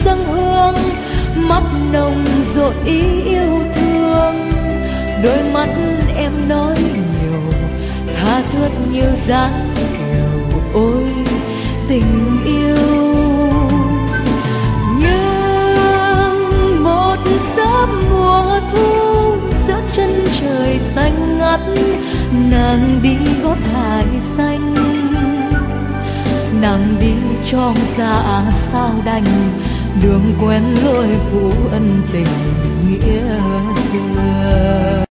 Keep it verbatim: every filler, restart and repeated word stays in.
dâng hương, mắt nồng dội ý yêu thương. Đôi mắt em nói nhiều, tha thướt như dáng kiều. Ôi tình yêu như một sớm mùa thu giữa chân trời xanh ngắt, nàng đi gót hải xanh, nàng đi trong dạ sao đành, đường quen lối cũ ân tình nghĩa xưa.